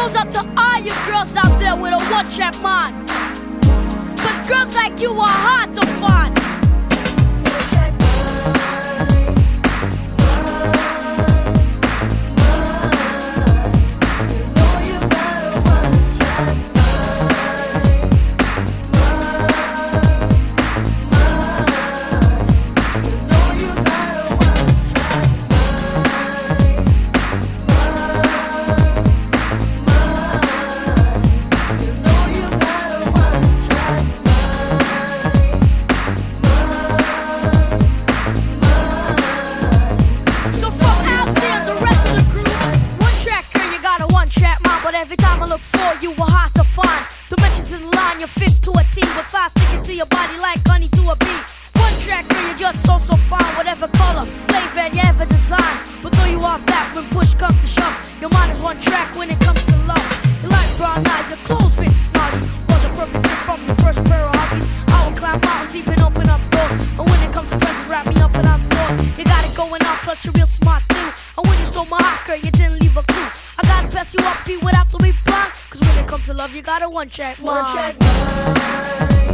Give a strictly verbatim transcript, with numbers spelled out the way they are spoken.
goes out to all you girls out there with a one-track mind. Cause girls like you are hard to find. Every time I look for you, we're hard to find. Dimensions in line, you're fit to a T. With five sticking to your body like honey to a bee. One track, girl, you're just so, so fine. Whatever color, flavor you ever design. But though you are that, when push comes to shove, your mind is one track when it comes to love. Your light brown eyes, your clothes fit snotty. Was a perfect fit from the first pair of hobbies. I will climb mountains, even open up doors. And when it comes to presses, wrap me up and I'm yours. You got it going on, plus you're real smart too. And when you stole my heart, girl, you didn't leave a clue. I gotta pass you up, be without the reply. Cause when it comes to love, you got a one-track mind. One-track mind.